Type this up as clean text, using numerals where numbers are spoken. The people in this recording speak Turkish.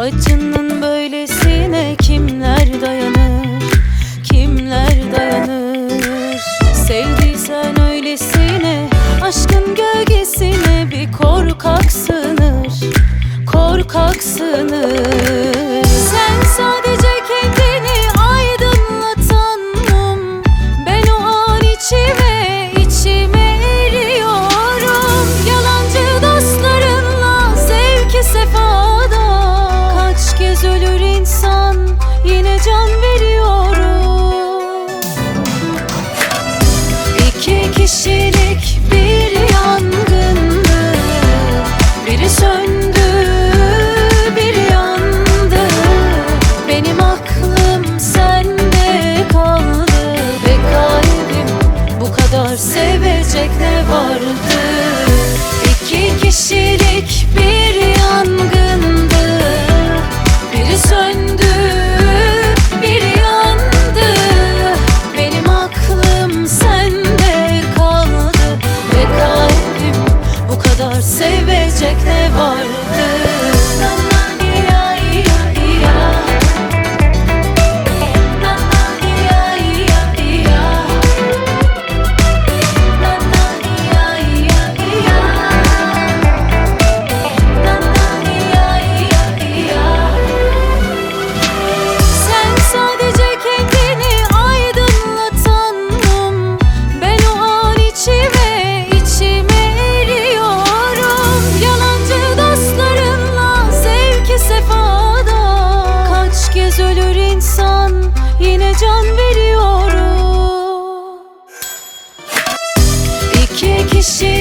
Acının böylesine kimler dayanır, kimler dayanır? Sevdiysen öylesine aşkın gölgesine bir korkak sığınır, korkak sığınır. Sen sadece kendini aydınlatan mum, ben o an içime eriyorum. Yalancı dostlarınla zevki sefada kaç kez ölür insan, yine can veriyorum. İki kişilik bir yangındı, biri söndü, biri yandı. Benim aklım sende kaldı ve kalbim bu kadar sevecek ne vardı? İki kişilik bir yangındı, biri söndü, biri yandı. Benim aklım sende kaldı ve kalbim bu kadar sevecek ne vardı? Ölür insan, yine can veriyorum. İki kişi